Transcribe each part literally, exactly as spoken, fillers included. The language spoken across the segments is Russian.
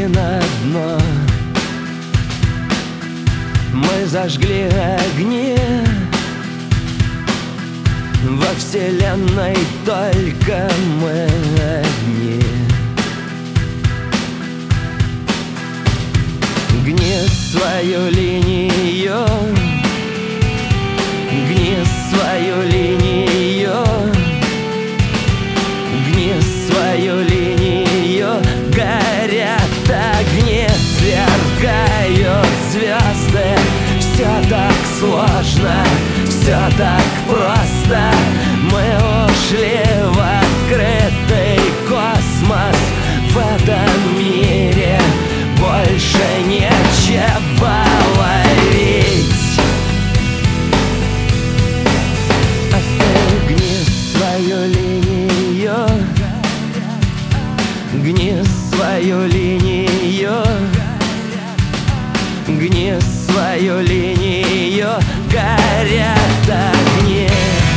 на дно. Мы зажгли огни. Во вселенной только мы одни. Гни свою линию, гни свою линию, гни свою линию. Горят огни, сверкают звезды. Все так сложно, все так просто. Мы ушли в открытый космос. В этом мире больше нечего ловить. А ты гни свою линию, гни свою линию, гни свою линию. Горят огни.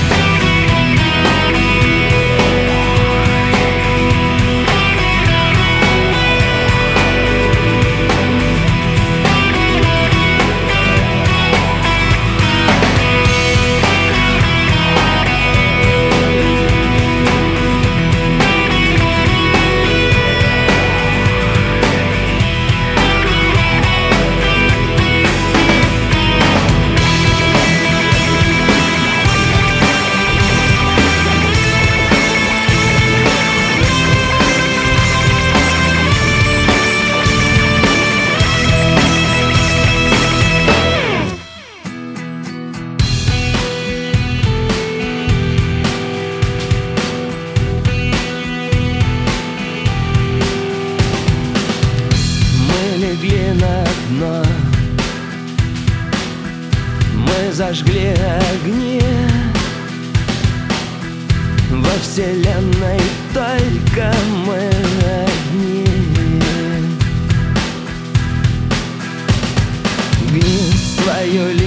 Легли на дно. Мы зажгли огни. Во вселенной только мы одни. Гни свою